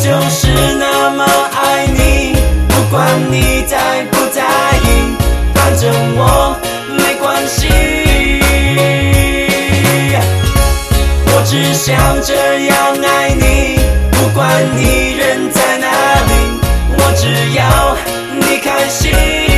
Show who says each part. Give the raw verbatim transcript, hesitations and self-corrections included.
Speaker 1: 就是那么爱你，不管你在不在意，反正我没关系。我只想这样爱你，不管你人在哪里，我只要你开心。